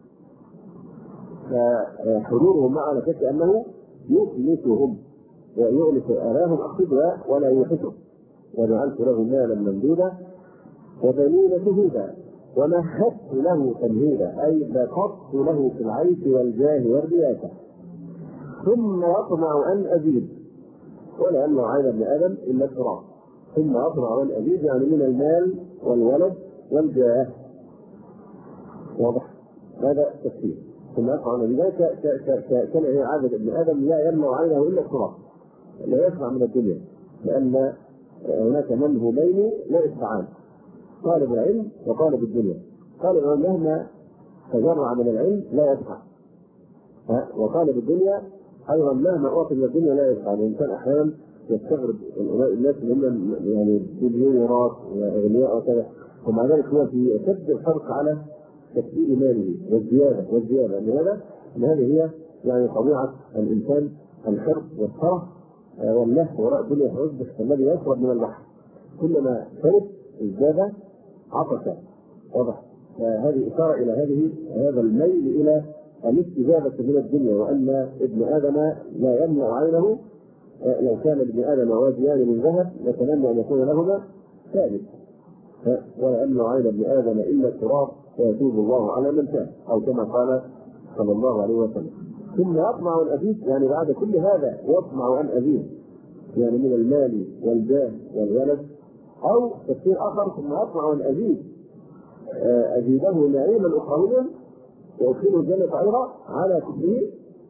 فحضورهم معه لا شك أنه يؤنسهم ويؤنس أراهم أقصد ولا يوحشه. وجعلت له مالا ممدودا وبنين شهودا ومهدت له تمهيدا، أي بسطت له في العيش والجاه والرياسة، ثم يطمع أن أزيد، ولا يمنع عين ابن آدم إلا التراب. ثم يطمع أن أزيد يعني من المال والولد والجاه. واضح؟ هذا تفسير. ثم يطمع أن أزيد كان هي عادة ابن آدم لا يمنع عينه إلا التراب، لا يسمع من الدنيا، لأن هناك من هو بين لا يسمعان، طالب العلم وطالب الدنيا. طالب العلم مهما تجرع من العلم لا يسمع، وطالب الدنيا أيضا مهما أعطي من الدنيا لا يسمع. الإنسان أحيانا يستغرب الناس اللي هم يعني مليونيرات وأغنياء وكذا، ومع ذلك هو في أشد الحرص على تكثير ماله والزيادة. لماذا؟ لأن هذه هي يعني طبيعة الإنسان، الحرص والشرف واللهو وراء الدنيا فيصبح الذي يشرب من البحر كلما شرب ازداد عطشا. واضح؟ هذه إشارة إلى هذا الميل إلى الاستجابة من الدنيا، وأن ابن آدم لا يمنع عينه. لو كان ابن آدم واديان من ذهب لتمنى أن يكون لهما ثابت، ولا يمنع عين ابن آدم إلا التراب فيتوب الله على من شاء، أو كما قال صلى الله عليه وسلم. ثم يطمع أن أزيد، يعني بعد كل هذا يطمع أن أزيد، يعني من المال والجاه والولد. أو تفسير آخر ثم يطمع أن أزيده نعيما أخرويا وأدخله الجنة أيضا على كفره.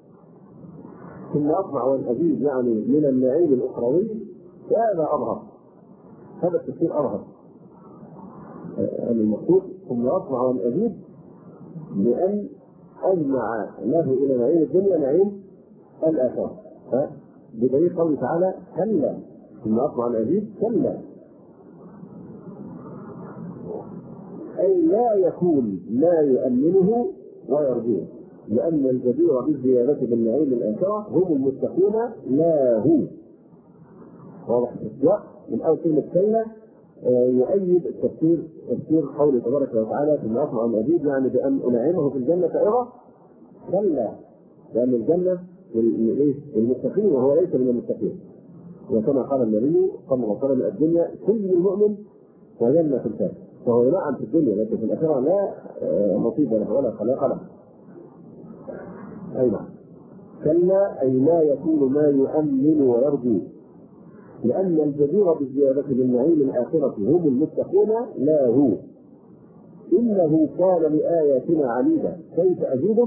ثم يطمع أن أزيد يعني من النعيم الأخروي، هذا أظهر، هذا التفسير أظهر. المقصود ثم يطمع أن أزيد بأن أجمع له إلى نعيم الدنيا نعيم الآخرة، بدليل قوله تعالى كلا ثم يطمع أن أزيد كلا، أي لا يكون ما يؤمنه ويرجوه، لأن الجدير بالزيادة بالنعيم الآخرة هم المتقون لا هو. واضح السياق من أول كلمة كلا يؤيد تفسير قوله تبارك وتعالى ثم يطمع أن أزيد، يعني بأن أنعمه في الجنة أيضا كلا، لأن الجنة للمتقين وهو ليس من المتقين. وكما قال النبي صلى الله عليه وسلم الدنيا كل المؤمن وجنة الكافر، فهو ينعم في الدنيا لكن في الآخرة لا نصيب له ولا خلاق له. أي نعم. كلا أي لا يكون ما يؤمن ويرجو، لأن الجدير بالزيادة بالنعيم الآخرة هم المتقون لا هو. إنه كان لآياتنا عنيدا، كيف أزيده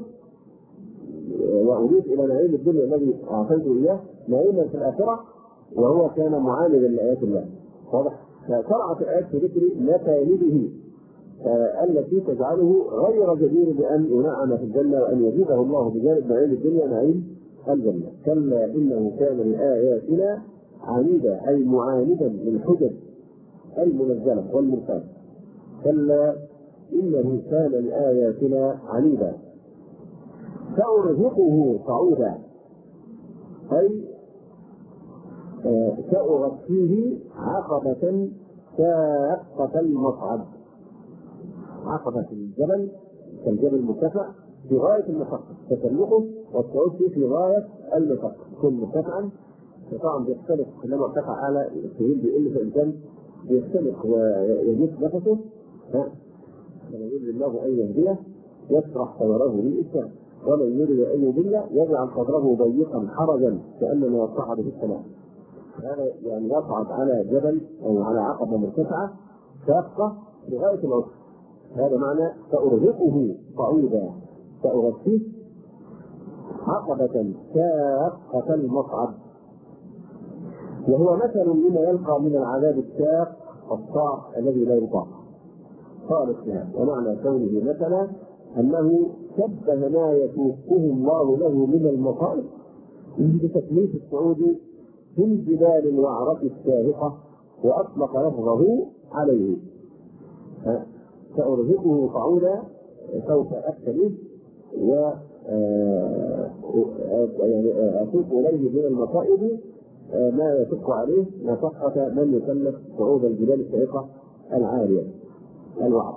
وأضيف إلى نعيم الدنيا الذي أعطيته إياه نعيما في الآخرة وهو كان معاندا لآيات الله. واضح؟ فشرعت الآيات في ذكر متالبه التي تجعله غير جدير بأن ينعم في الجنة وأن يزيده الله بجانب نعيم الدنيا نعيم الجنة. كلا إنه كان لآياتنا عنيدا، أي معاندا للحجج المنزلة والمرسلة. كلا إنه كان لآياتنا عنيدا سأرهقه صعودا، أي سأغطيه عقبة شاقة المصعد. عقبة الجبل كالجبل مرتفع في غاية المشقة، تسلقه والصعود فيه في غاية المشقة، يكون مرتفعا. طبعا بيختلف كلما ارتفع على السهيل بيقل، فالإنسان بيختلف ويجيب نفسه. فمن يريد الله أن يهديه يشرح صدره للإسلام، ومن يريد أن يضله يجعل صدره ضيقا حرجا كأنما يصعد في السماء. هذا يعني يصعد على جبل أو على عقبة مرتفعة شاقة لغاية العسر. هذا معنى سأرهقه صعودا، سأغطيه عقبة شاقة المصعد. وهو مثل لما يلقى من العذاب الشاق الصعب الذي لا يطاق. قال الشهاب ومعنى كونه مثلا أنه شبه ما يسوقه الله له من المصائب بتكليف الصعود في الجبال الوعرة الشاهقة، وأطلق لفظه عليه. سأرهقه صعودا، سوف أكتلف أسوق إليه من المصائب ما يشق عليه مشقة من يكلف صعود الجبال الشاهقة العالية الوعرة.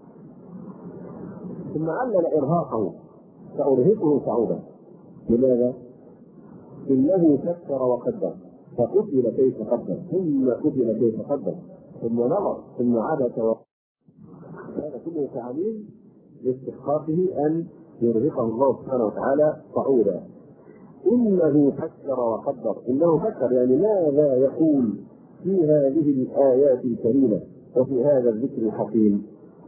ثم علل إرهاقه سأرهقه صعودا. لماذا؟ إنه فكر وقدر فقتل كيف قدر، ثم قتل كيف قدر، ثم نظر، ثم عبس. هذا كله تعليل لاستحقاقه أن يرهقه الله سبحانه وتعالى صعودا. إنه فكر وقدر، إنه فكر يعني ماذا يقول في هذه الآيات الكريمة وفي هذا الذكر الحكيم.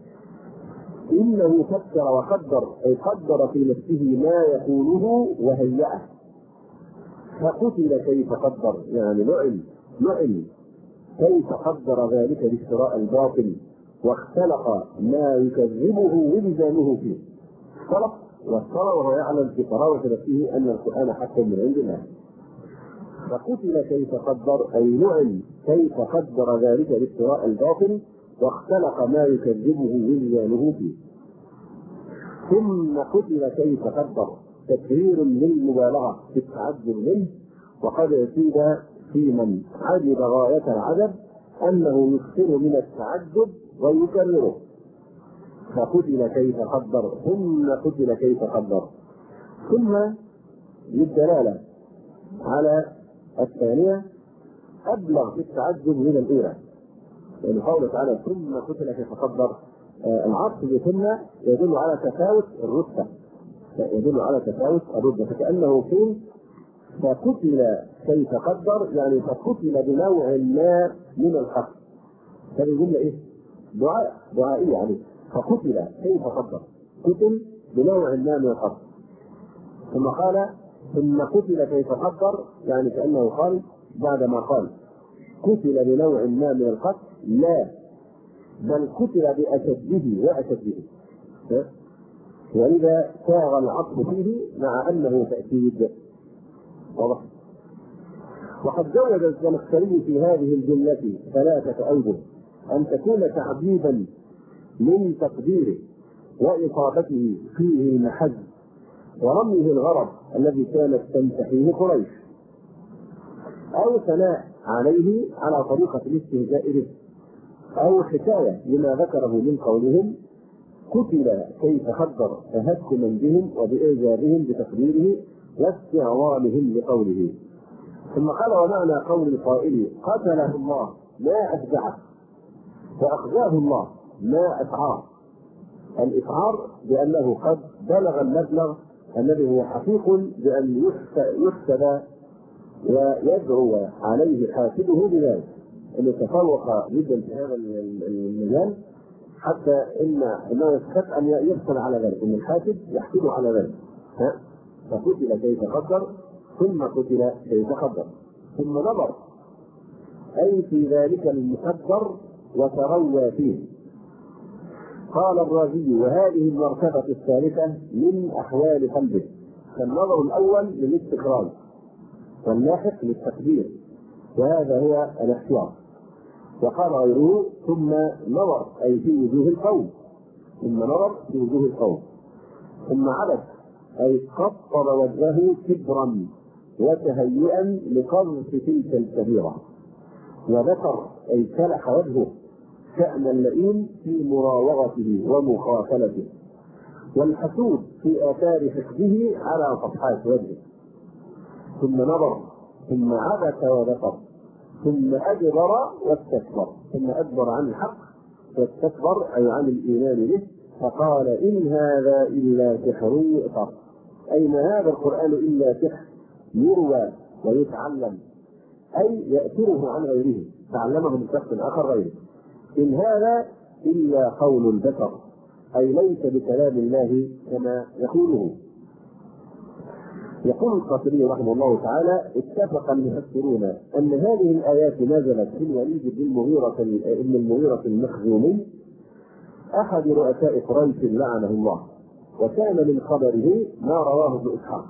إنه فكر وقدر، أي قدر في نفسه ما يقوله وهيأه. فقتل كيف قدر، يعني نعم كيف قدر ذلك بافتراء الباطل، واختلق ما يكذبه ولزامه فيه. اختلق وافترى وهو يعلم في قراءة نفسه أن القرآن حق من عند الله. فقتل كيف قدر، أي نعم كيف قدر ذلك بافتراء الباطل، واختلق ما يكذبه ولزامه فيه. ثم قتل كيف قدر تكرير للمبالغة في التعجب منه، وقد أفيد في من عجب غاية العجب أنه يكثر من التعجب ويكرره. فقتل كيف قدر، ثم قتل كيف قدر، ثم للدلالة على الثانية أبلغ في التعجب من الأولى. يعني قوله تعالى ثم قتل كيف قدر، العطف ثم يدل على تفاوت الرتبة، يدل على تفاوت الرتبة، فكأنه قيل فقتل كيف قدر يعني فقتل بنوع ما من القتل. هذه الجملة إيه؟ دعائية يعني فقتل كيف قدر، قتل بنوع ما من القتل. ثم قال ثم قتل كيف قدر، يعني كأنه قال بعدما قال قتل بنوع ما من القتل لا بل قتل بأشده وأشده، وإذا ساغ العطف فيه مع أنه تأكيد. واضح؟ وقد جوز الزمخشري في هذه الجملة 3 أوجه: أن تكون تعذيبا من تقديره وإصابته فيه المحج ورميه الغرض الذي كانت تمتحيه قريش، أو ثناء عليه على طريقة الاستهزاء به، أو حكاية لما ذكره من قولهم قتل كيف قدر تهكما بهم وبإعجابهم بتقديره واستعظامهم لقوله. ثم قال ومعنى قول القائل قتله الله ما أفزعه وأخزاه الله ما أسعاه، الإسعار بأنه قد بلغ المبلغ الذي هو حقيق بأن يحسد ويدعو عليه حاسده بذلك، أنه تفوق جدا في هذا المجال حتى إنه يستحق أن يحسد على ذلك، أن الحاسد يحسد على ذلك. فقتل كيف قدر ثم قتل كيف قدر، ثم نظر أي في ذلك المقدر وتروى فيه، قال الرازي: وهذه المرتبة الثالثة من أحوال قلبه، فالنظر الأول للاستخراج واللاحق للتقدير، وهذا هو الاحتياط. وقال غيره: ثم نظر أي في وجوه القوم، ثم نظر في وجوه القوم، ثم عبث أي قطب وجهه كبرا وتهيئا لقذف تلك الكبيرة، وذكر أي كلح وجهه شأن اللئيم في مراوغته ومخافلته، والحسود في آثار حقده على صفحات وجهه. ثم نظر، ثم عبث وذكر، ثم أدبر واستكبر، ثم أدبر عن الحق واستكبر أي عن الإيمان به، فقال: إن هذا إلا سحر يؤثر، أي ما هذا القرآن إلا سحر يروى ويتعلم، أي يأثره عن غيره، تعلمه من شخص آخر غيره. إن هذا إلا قول البشر، أي ليس بكلام الله كما يقوله. يقول القاسمي رحمه الله تعالى: اتفق المفسرون أن هذه الآيات نزلت في الوليد بن المغيرة المخزومي أحد رؤساء قريش لعنه الله، وكان من خبره ما رواه ابن إسحاق.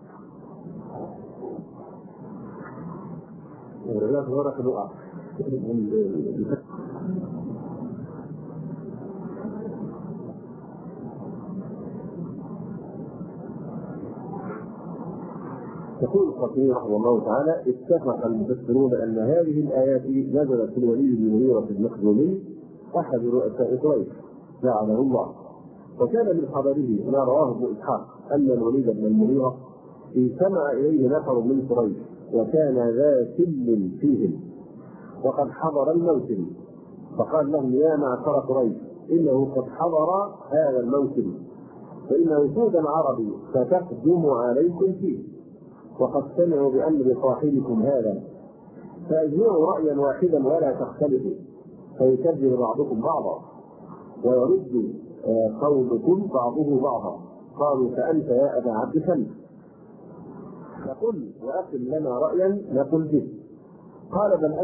يقول القاسمي رحمه الله تعالى: اتفق المفسرون أن هذه الآيات نزلت في الوليد بن المغيرة المخزومي أحد رؤساء قريش لعنه الله، وكان من خبره ما رواه ابن إسحاق أن الوليد بن المغيرة استمع إليه نفر من قريش، وكان ذا سل فيهم وقد حضر الموسم، فقال لهم: يا معشر قريش، إنه قد حضر هذا الموسم، فإن وجود العرب ستقدم عليكم فيه، وقد سمعوا بأمر صاحبكم هذا، فأجمعوا رأيا واحدا ولا تختلفوا، فيكذب بعضكم بعضا ويرد قولكم بعضه بعضا. قالوا: فأنت يا أبا عبد شمس، فقل وأقم لنا رأيا نقل به. قال: بل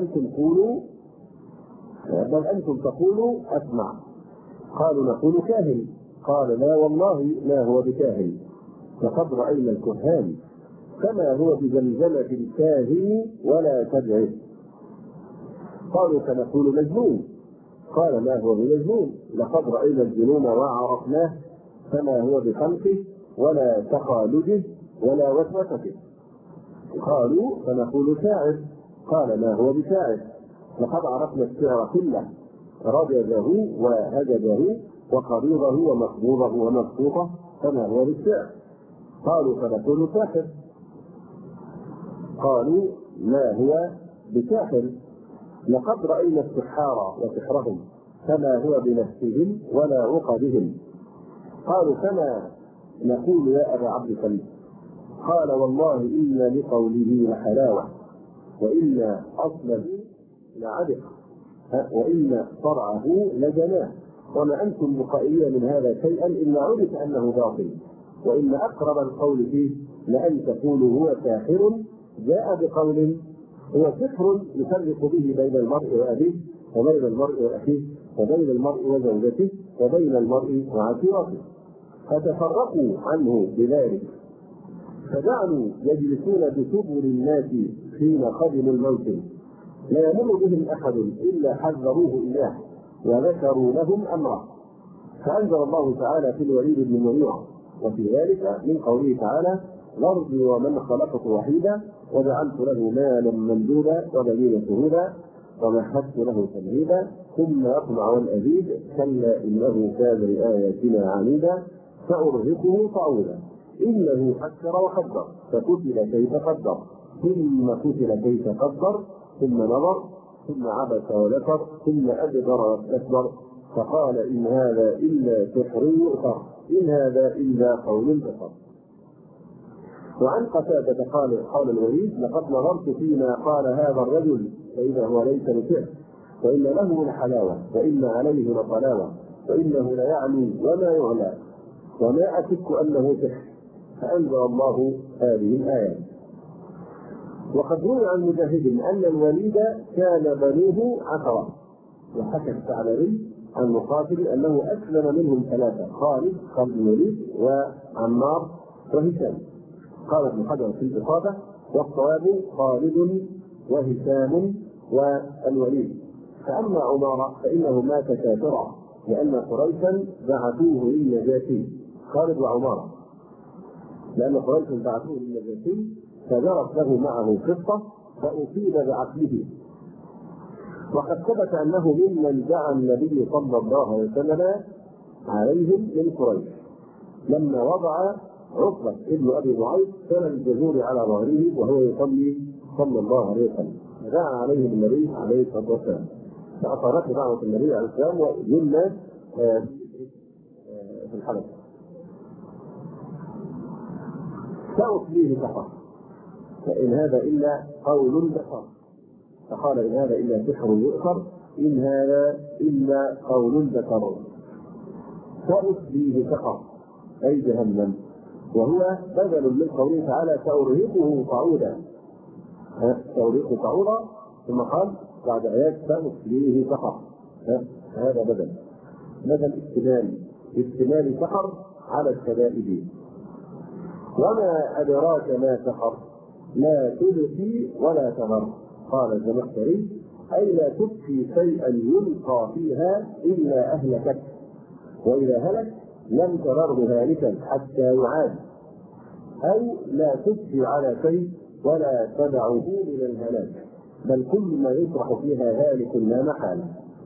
أنتم تقولوا أسمع. قالوا: نقول كاهن. قال: لا والله ما هو بكاهن، فقد رأينا الكهان، كما هو بزمزمة الكاهن ولا تدعه. قالوا: فنقول مجنون. قال: ما هو بمجنون، لقد رأينا الجنون وعرفناه، فما هو بخلقه ولا تخالده ولا وسوسته. قالوا: فنقول شاعر. قال: ما هو بشاعر، لقد عرفنا الشعر كله، رجزه وهجده وقريضه ومقبوضه ومبسوطه، فما هو بالشعر. قالوا: فنقول ساحر. قالوا: ما هو بساحر، لقد رأينا السحارى وسحرهم، فما هو بنفسهم ولا عقدهم. قالوا: فما نقول يا أبا عبد شمس. قال: والله إن لقوله لحلاوة، وإن أصله لعدق، وإن فرعه لجناه، وما أنتم بقائلين من هذا شيئا إلا عرف أنه باطل، وإن أقرب القول فيه لأن تقولوا هو ساحر جاء بقول هو سحر يفرق به بين المرء وأبيه، وبين المرء وأخيه، وبين المرء وزوجته، وبين المرء وعشيرته، فتفرقوا عنه بذلك، فجعلوا يجلسون بسبل الناس حين قدموا الموسم، لا يمر بهم أحد إلا حذروه إياه وذكروا لهم أمره. فأنزل الله تعالى في الوليد بن المغيرة وفي ذلك من قوله تعالى: ذرني ومن خلقت وحيدا وجعلت له مالا ممدودا وبنين شهودا ومهدت له تمهيدا ثم يطمع أن أزيد كلا إنه كان لآياتنا عنيدا سأرهقه صعودا إنه فكر وقدر فقتل كيف قدر ثم قتل كيف قدر ثم نظر ثم عبس وذكر ثم أدبر واستكبر فقال: إن هذا إلا سحر يؤثر، إن هذا إلا قول البشر. وعن قتادة قال الوليد: لقد نظرت فيما قال هذا الرجل فإذا هو ليس بسحر، وإن له لحلاوة، وإن عليه لطلاوة، وإنه ليعلو وما يعلى، وما أشك أنه سحر. فأنزل الله هذه الآية. وقد روي عن مجاهد أن الوليد كان بنوه 10، وحكى الثعلبي عن مقاتل أنه أسلم منهم ثلاثة: خالد بن الوليد وعمار وهشام. قال ابن حجر في الإصابة: والصواب خالد وهشام والوليد. فأما عمارة فإنه مات كافرا لأن قريشا بعثوه للنجاشي. خالد وعمارة لأن قريشا بعثوه للنجاشي فجرت له معه قصة فأصيب بعقله. وقد ثبت أنه ممن دعا النبي صلى الله عليه وسلم عليهم من قريش لما وضع عقبة ابن أبي معيط سنة الجزور على ظهره وهو يصلي صلى الله عليه وسلم، دعا عليهم النبي عليه الصلاة والسلام فأثارته دعوة النبي عليه السلام وجلنا في الحلقة. سأصليه سحر فإن هذا إلا قول بشر، فقال إن هذا إلا سحر يؤثر، إن هذا إلا قول بشر. سأصليه سحر أي جهنم، وهو بدل من قوله تعالى: سأرهقه صعودا. سأرهقه صعودا، ثم قال بعد آيات: سأصليه سحر. هذا بدل استمال سحر على الشدائد. وما أدراك ما سحر؟ لا تبقي ولا تذر. قال الزمخشري: أي لا تبقي شيئا يلقى فيها إلا أهلكت، وإذا هلك لم تذره هالكا حتى يعاد، أو لا تبقي على شيء ولا تدعه من الهلاك، بل كل ما يطرح فيها هالك لا محالة.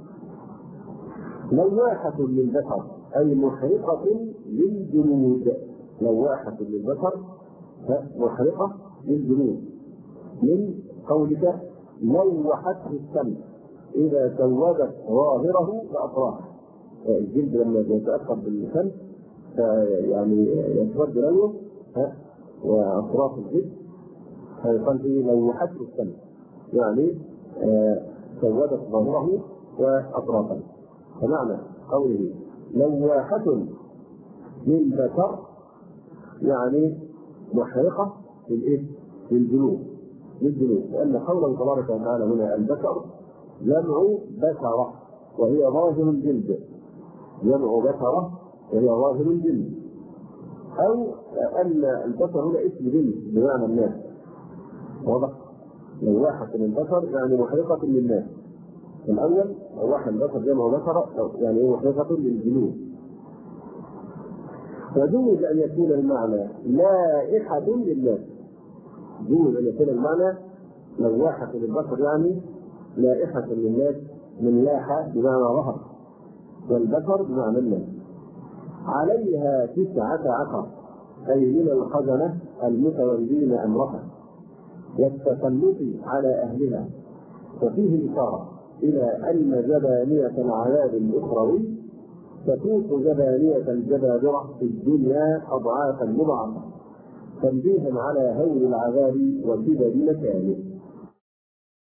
لواحة للبشر أي محرقة للجلود. لواحة للبشر محرقة للجلود، من قولك لوحته الشمس إذا سودت ظاهره وأطرافه. الجلد لما يتأثر بالشمس يعني يسود لونه وأطراف الجلد فيقال فيه لوحته الشمس، يعني سودت ظاهره وأطرافه. فمعنى قوله لواحة للبشر يعني محرقة للجلود، لأن قوله تبارك وتعالى هنا البشر جمع بشرة وهي ظاهر الجلد، جمع بشرة وهي ظاهر الجلد، أو أن البشر هنا اسم جلد بمعنى الناس. واضح؟ لواحة للبشر يعني محرقة للناس. الأول لواحة البشر جمع بشرة يعني محرقة للجلود. وجوز أن يكون المعنى لائحة للناس، جوز أن يكون المعنى لواحة للبشر يعني لائحة للناس، من لاحة بمعنى ظهر، والبشر بمعنى الناس. عليها 19 أي من الخزنة المتولين أمرها والتسلط على أهلها. وفيه إشارة إلى أن جبانية العذاب الأخروي تفوق جبانية الجبابرة في الدنيا أضعافا مضاعفة، تنبيها على هول العذاب وشدة مكانه.